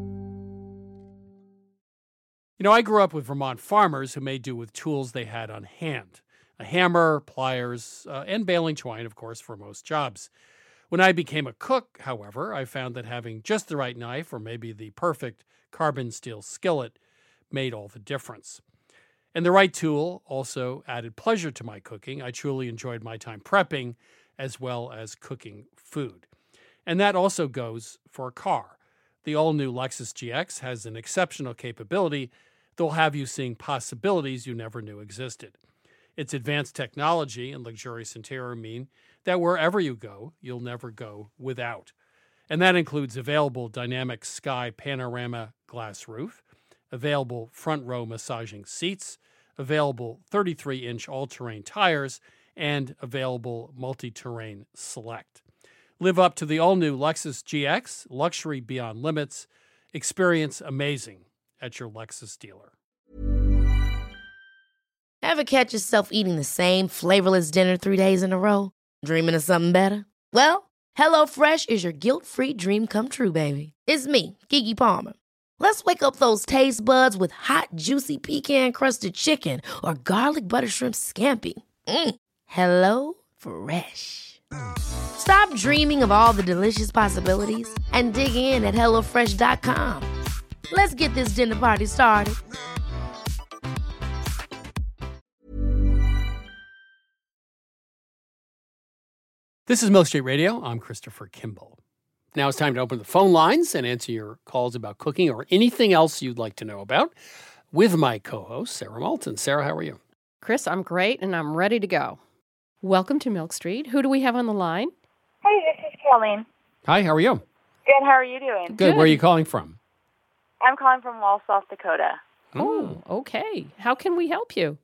know, I grew up with Vermont farmers who made do with tools they had on hand. A hammer, pliers, uh, and baling twine, of course, for most jobs. When I became a cook, however, I found that having just the right knife, or maybe the perfect carbon steel skillet, made all the difference. And the right tool also added pleasure to my cooking. I truly enjoyed my time prepping as well as cooking food. And that also goes for a car. The all-new Lexus G X has an exceptional capability that will have you seeing possibilities you never knew existed. Its advanced technology and luxurious interior mean that wherever you go, you'll never go without. And that includes available dynamic sky panorama glass roof, available front row massaging seats, available thirty-three inch all-terrain tires, and available multi-terrain select. Live up to the all-new Lexus G X, luxury beyond limits. Experience amazing at your Lexus dealer. Ever catch yourself eating the same flavorless dinner three days in a row? Dreaming of something better? Well, HelloFresh is your guilt-free dream come true, baby. It's me, Keke Palmer. Let's wake up those taste buds with hot, juicy pecan-crusted chicken or garlic butter shrimp scampi. Mm. Hello Fresh. Stop dreaming of all the delicious possibilities and dig in at hello fresh dot com. Let's get this dinner party started. This is Milk Street Radio. I'm Christopher Kimball. Now it's time to open the phone lines and answer your calls about cooking or anything else you'd like to know about with my co-host, Sarah Moulton. Sarah, how are you? Chris, I'm great, and I'm ready to go. Welcome to Milk Street. Who do we have on the line? Hey, this is Colleen. Hi, how are you? Good, how are you doing? Good. Where are you calling from? I'm calling from Wall, South Dakota. Oh, okay. How can we help you?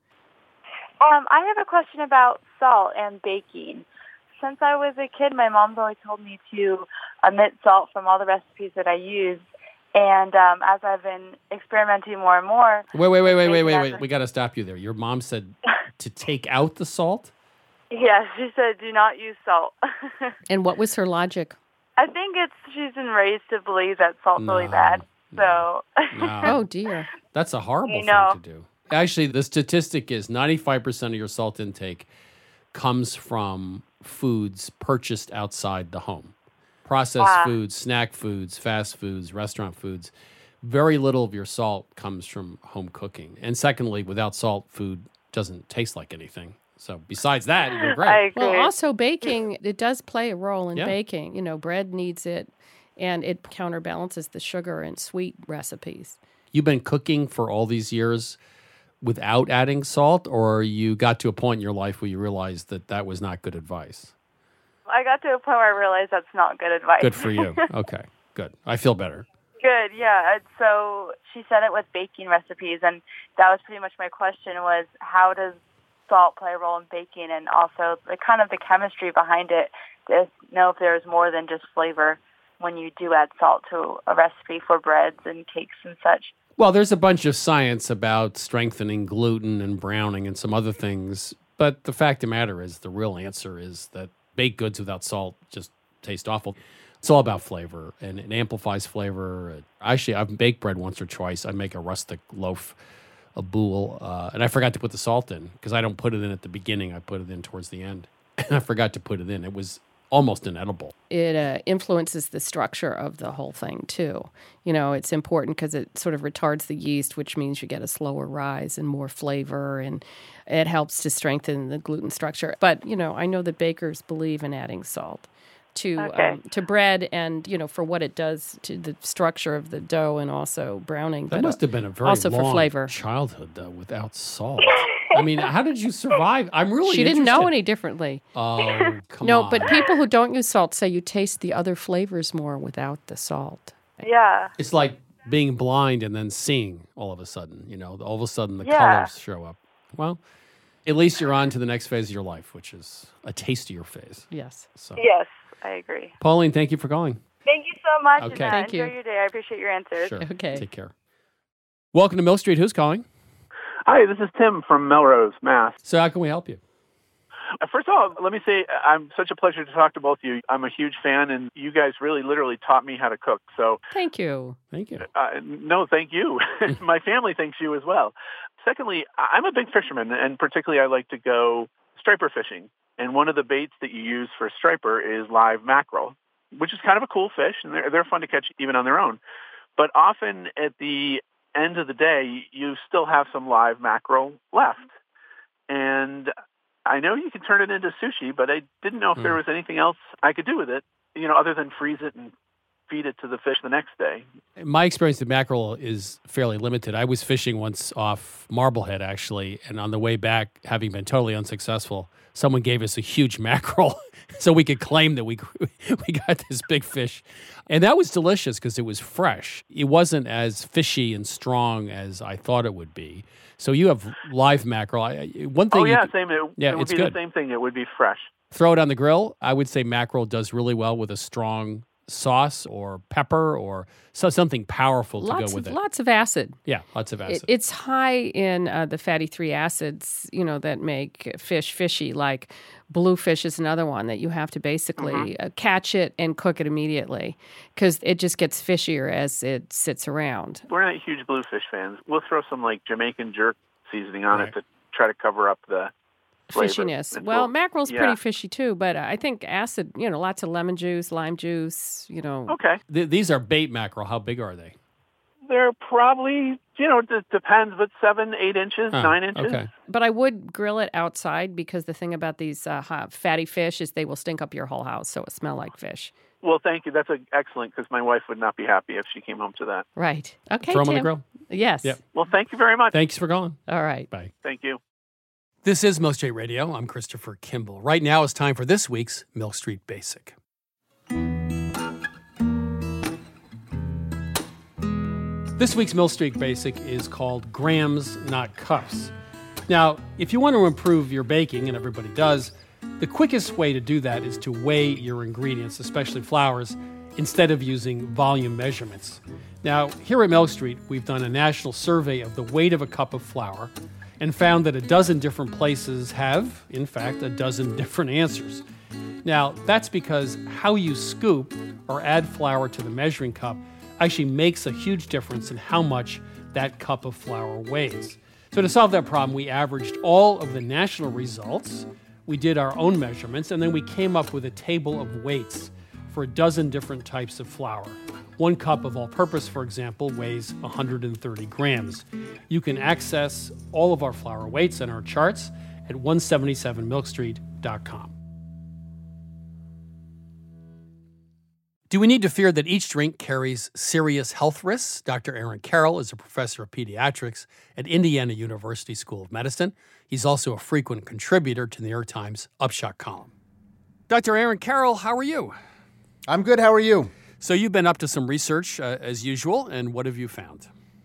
Um, I have a question about salt and baking. Since I was a kid, my mom's always told me to omit salt from all the recipes that I use. And um, as I've been experimenting more and more... Wait, wait, wait, wait, wait, wait, baking wait. We got to stop you there. Your mom said to take out the salt? Yes, she said do not use salt. And what was her logic? I think it's she's been raised to believe that salt's No, really bad. So... No. Oh, dear. That's a horrible You know. thing to do. Actually, the statistic is ninety-five percent of your salt intake comes from foods purchased outside the home. Processed Ah. foods, snack foods, fast foods, restaurant foods. Very little of your salt comes from home cooking. And secondly, without salt, food doesn't taste like anything. So besides that, you're great. Well, also baking, it does play a role in Yeah. baking. You know, bread needs it, and it counterbalances the sugar in sweet recipes. You've been cooking for all these years without adding salt, or you got to a point in your life where you realized that that was not good advice? I got to a point where I realized that's not good advice. Good for you. Okay, good. I feel better. Good, yeah. And so she said it with baking recipes, and that was pretty much my question was, how does salt play a role in baking, and also the kind of the chemistry behind it to know if there's more than just flavor when you do add salt to a recipe for breads and cakes and such. Well, there's a bunch of science about strengthening gluten and browning and some other things, but the fact of the matter is the real answer is that baked goods without salt just taste awful. It's all about flavor, and it amplifies flavor. Actually, I've baked bread once or twice. I make a rustic loaf, a boule, uh, and I forgot to put the salt in because I don't put it in at the beginning. I put it in towards the end. And I forgot to put it in. It was almost inedible. It uh, influences the structure of the whole thing, too. You know, it's important because it sort of retards the yeast, which means you get a slower rise and more flavor, and it helps to strengthen the gluten structure. But, you know, I know that bakers believe in adding salt to Okay. um, to bread and, you know, for what it does to the structure of the dough and also browning. That but, must uh, have been a very also long for flavor. childhood, though, without salt. I mean, how did you survive? I'm really She didn't know interested. any differently. Oh, come no, on. but people who don't use salt say you taste the other flavors more without the salt. Yeah. It's like being blind and then seeing all of a sudden. You know, all of a sudden the Yeah. colors show up. Well, at least you're on to the next phase of your life, which is a tastier phase. Yes. So, Yes, I agree. Pauline, thank you for calling. Thank you so much. Okay. and, uh, Thank enjoy you. your day. I appreciate your answers. Sure. Okay. Take care. Welcome to Mill Street. Who's calling? Hi, this is Tim from Melrose, Mass. So how can we help you? Uh, First of all, let me say I'm such a pleasure to talk to both of you. I'm a huge fan, and you guys really literally taught me how to cook. So, Thank you. Thank you. uh, no, thank you. My family thanks you as well. Secondly, I- I'm a big fisherman, and particularly I like to go striper fishing. And one of the baits that you use for striper is live mackerel, which is kind of a cool fish, and they're, they're fun to catch even on their own. But often at the end of the day, you still have some live mackerel left. And I know you can turn it into sushi, but I didn't know if there was anything else I could do with it, you know, other than freeze it and feed it to the fish the next day. My experience with mackerel is fairly limited. I was fishing once off Marblehead, actually, and on the way back, having been totally unsuccessful, someone gave us a huge mackerel so we could claim that we we got this big fish. And that was delicious because it was fresh. It wasn't as fishy and strong as I thought it would be. So you have live mackerel. I, one thing Oh, you yeah, could- same. It, yeah, it would it's be good. the same thing. It would be fresh. Throw it on the grill. I would say mackerel does really well with a strong sauce or pepper or so something powerful to Lots go with of it. lots of acid. Yeah, lots of It, acid. it's high in uh, the fatty three acids, you know, that make fish fishy. Like bluefish is another one that you have to basically Mm-hmm. uh, catch it and cook it immediately because it just gets fishier as it sits around. We're not huge bluefish fans. We'll throw some like Jamaican jerk seasoning on it to try to cover up the flavor. Fishiness. It's Well, a- mackerel's yeah. pretty fishy too, but I think acid, you know, lots of lemon juice, lime juice, you know. Okay. Th- these are bait mackerel. How big are they? They're probably, you know, it depends, but seven, eight inches, Huh, nine inches. okay. But I would grill it outside because the thing about these uh, hot, fatty fish is they will stink up your whole house, so it smell like fish. Well, thank you. That's a, excellent because my wife would not be happy if she came home to that. Right. Okay, Throw 'em on the Tim. grill. Yes. Yep. Well, thank you very much. Thanks for calling. All right. Bye. Thank you. This is Milk Street Radio. I'm Christopher Kimball. Right now it's time for this week's Milk Street Basic. This week's Mill Street Basic is called Grams, Not Cups. Now, if you want to improve your baking, and everybody does, the quickest way to do that is to weigh your ingredients, especially flours, instead of using volume measurements. Now, here at Mill Street, we've done a national survey of the weight of a cup of flour and found that a dozen different places have, in fact, a dozen different answers. Now, that's because how you scoop or add flour to the measuring cup actually makes a huge difference in how much that cup of flour weighs. So to solve that problem, we averaged all of the national results, we did our own measurements, and then we came up with a table of weights for a dozen different types of flour. One cup of all-purpose, for example, weighs one hundred thirty grams. You can access all of our flour weights and our charts at one seventy-seven milk street dot com. Do we need to fear that each drink carries serious health risks? Doctor Aaron Carroll is a professor of pediatrics at Indiana University School of Medicine. He's also a frequent contributor to the New York Times Upshot column. Doctor Aaron Carroll, how are you? I'm good. How are you? So you've been up to some research, uh, as usual, and what have you found?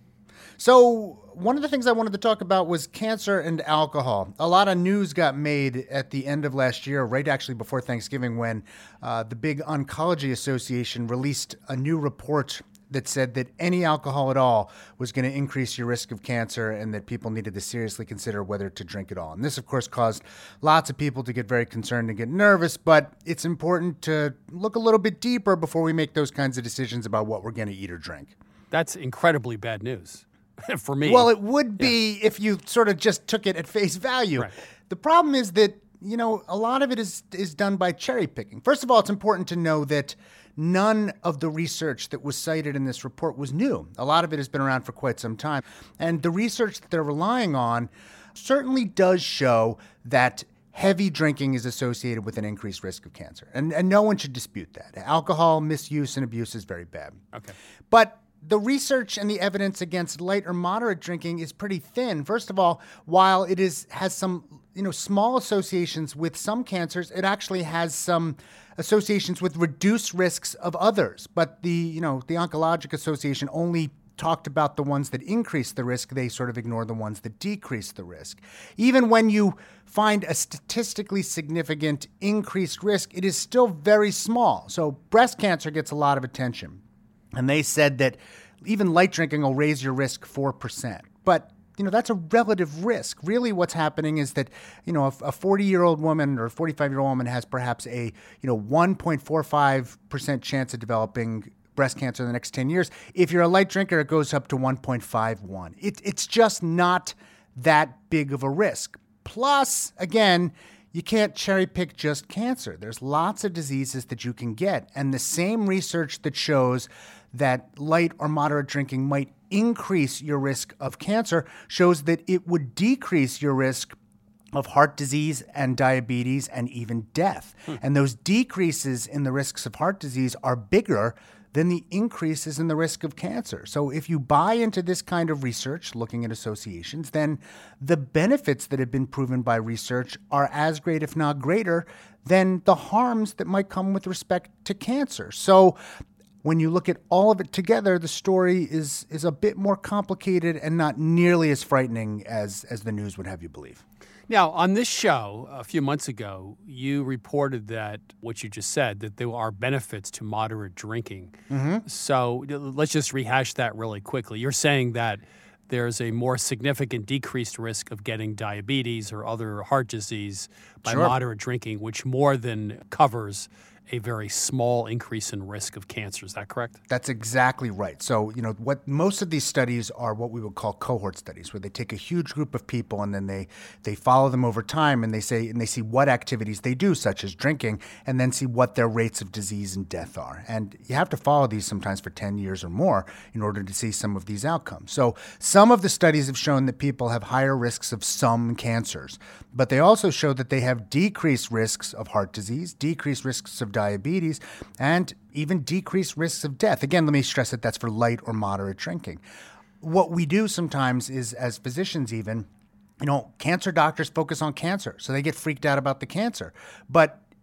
So one of the things I wanted to talk about was cancer and alcohol. A lot of news got made at the end of last year, right actually before Thanksgiving, when uh, the big Oncology Association released a new report that said that any alcohol at all was going to increase your risk of cancer and that people needed to seriously consider whether to drink at all. And this, of course, caused lots of people to get very concerned and get nervous, but it's important to look a little bit deeper before we make those kinds of decisions about what we're going to eat or drink. That's incredibly bad news. For me. Well, it would be yeah. if you sort of just took it at face value. Right. The problem is that, you know, a lot of it is is done by cherry picking. First of all, it's important to know that none of the research that was cited in this report was new. A lot of it has been around for quite some time. And the research that they're relying on certainly does show that heavy drinking is associated with an increased risk of cancer. And, and no one should dispute that. Alcohol misuse and abuse is very bad. Okay. But the research and the evidence against light or moderate drinking is pretty thin. First of all, while it is has some, you know, small associations with some cancers, it actually has some associations with reduced risks of others. But the, you know, the Oncologic Association only talked about the ones that increase the risk. They sort of ignore the ones that decrease the risk. Even when you find a statistically significant increased risk, it is still very small. So breast cancer gets a lot of attention. And they said that even light drinking will raise your risk four percent. But, you know, that's a relative risk. Really what's happening is that, you know, a forty-year-old woman or a forty-five-year-old woman has perhaps a, you know, one point four five percent chance of developing breast cancer in the next ten years. If you're a light drinker, it goes up to one point five one. It, it's just not that big of a risk. Plus, again, you can't cherry pick just cancer. There's lots of diseases that you can get. And the same research that shows that light or moderate drinking might increase your risk of cancer shows that it would decrease your risk of heart disease and diabetes and even death. Hmm. And those decreases in the risks of heart disease are bigger than the increases in the risk of cancer. So if you buy into this kind of research, looking at associations, then the benefits that have been proven by research are as great, if not greater, than the harms that might come with respect to cancer. So when you look at all of it together, the story is is a bit more complicated and not nearly as frightening as, as the news would have you believe. Now, on this show a few months ago, you reported that what you just said, that there are benefits to moderate drinking. Mm-hmm. So let's just rehash that really quickly. You're saying that there's a more significant decreased risk of getting diabetes or other heart disease by Sure. moderate drinking, which more than covers a very small increase in risk of cancer. Is that correct? That's exactly right. So, you know, what most of these studies are what we would call cohort studies, where they take a huge group of people and then they they follow them over time and they say and they see what activities they do, such as drinking, and then see what their rates of disease and death are. And you have to follow these sometimes for ten years or more in order to see some of these outcomes. So some of the studies have shown that people have higher risks of some cancers, but they also show that they have decreased risks of heart disease, decreased risks of diabetes, and even decreased risks of death. Again, let me stress that that's for light or moderate drinking. What we do sometimes is, as physicians even, you know, cancer doctors focus on cancer, so they get freaked out about the cancer. But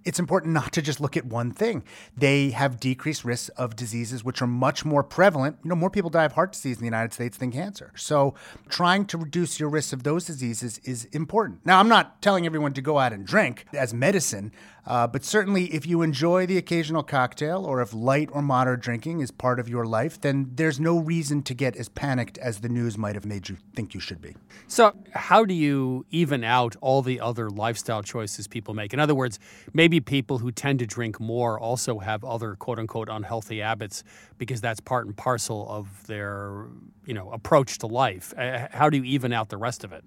it's important not to just look at one thing. They have decreased risks of diseases which are much more prevalent. You know, more people die of heart disease in the United States than cancer. So trying to reduce your risk of those diseases is important. Now, I'm not telling everyone to go out and drink as medicine, uh, but certainly if you enjoy the occasional cocktail or if light or moderate drinking is part of your life, then there's no reason to get as panicked as the news might have made you think you should be. So how do you even out all the other lifestyle choices people make? In other words, maybe people who tend to drink more also have other quote-unquote unhealthy habits because that's part and parcel of their, you know, approach to life. Uh, how do you even out the rest of it?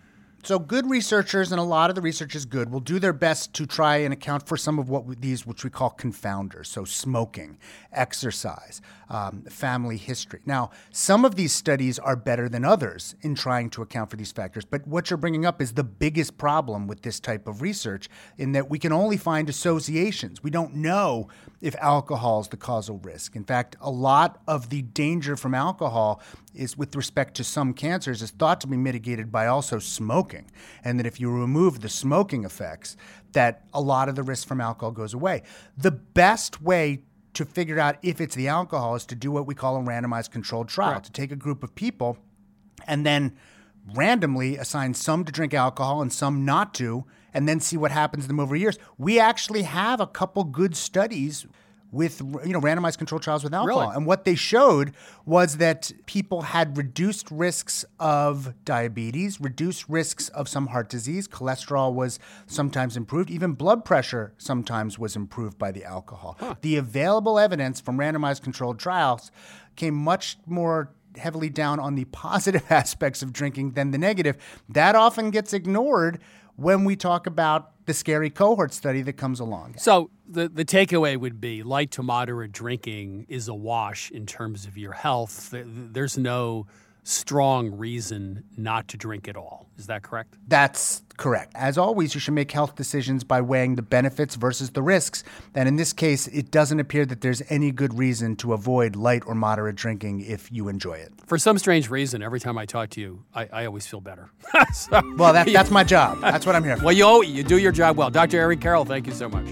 So good researchers, and a lot of the research is good, will do their best to try and account for some of what we, these, which we call confounders. So smoking, exercise, um, family history. Now, some of these studies are better than others in trying to account for these factors. But what you're bringing up is the biggest problem with this type of research, in that we can only find associations. We don't know if alcohol is the causal risk. In fact, a lot of the danger from alcohol is, with respect to some cancers, is thought to be mitigated by also smoking. And that if you remove the smoking effects, that a lot of the risk from alcohol goes away. The best way to figure out if it's the alcohol is to do what we call a randomized controlled trial, right. To take a group of people and then randomly assign some to drink alcohol and some not to, and then see what happens to them over years. We actually have a couple good studies with, you know, randomized controlled trials with alcohol. Really? And what they showed was that people had reduced risks of diabetes, reduced risks of some heart disease. Cholesterol was sometimes improved. Even blood pressure sometimes was improved by the alcohol. Huh. The available evidence from randomized controlled trials came much more heavily down on the positive aspects of drinking than the negative. That often gets ignored when we talk about the scary cohort study that comes along. So the, the takeaway would be light to moderate drinking is a wash in terms of your health. There's no strong reason not to drink at all. Is that correct? That's correct. As always, you should make health decisions by weighing the benefits versus the risks. And in this case, it doesn't appear that there's any good reason to avoid light or moderate drinking if you enjoy it. For some strange reason, every time I talk to you, I, I always feel better. so, well, that, that's my job. That's what I'm here for. Well, you, you do your job well. Doctor Erin Carroll, thank you so much.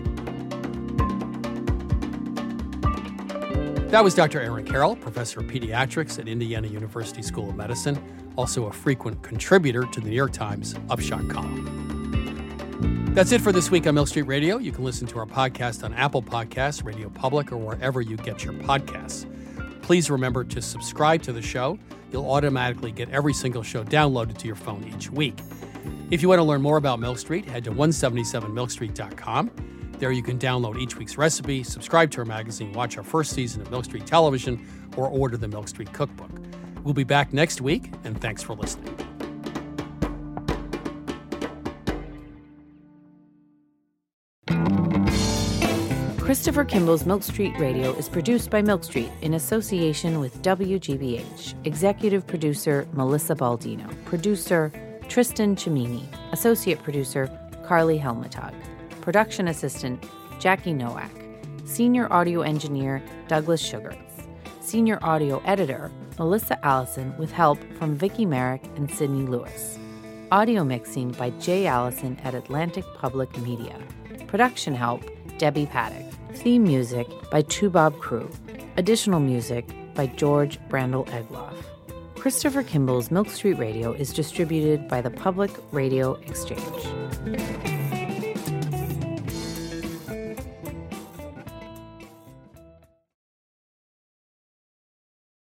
That was Doctor Erin Carroll, professor of pediatrics at Indiana University School of Medicine, also a frequent contributor to the New York Times Upshot column. That's it for this week on Milk Street Radio. You can listen to our podcast on Apple Podcasts, Radio Public, or wherever you get your podcasts. Please remember to subscribe to the show. You'll automatically get every single show downloaded to your phone each week. If you want to learn more about Milk Street, head to one seventy-seven milk street dot com. There you can download each week's recipe, subscribe to our magazine, watch our first season of Milk Street Television, or order the Milk Street Cookbook. We'll be back next week, and thanks for listening. Christopher Kimball's Milk Street Radio is produced by Milk Street in association with W G B H. Executive producer Melissa Baldino. Producer Tristan Cimini. Associate producer Carly Helmetag. Production assistant Jackie Nowak. Senior audio engineer Douglas Sugarts. Senior audio editor Melissa Allison with help from Vicki Merrick and Sydney Lewis. Audio mixing by Jay Allison at Atlantic Public Media. Production help Debbie Paddock. Theme music by Tubob Crew. Additional music by George Brandel Egloff. Christopher Kimball's Milk Street Radio is distributed by the Public Radio Exchange.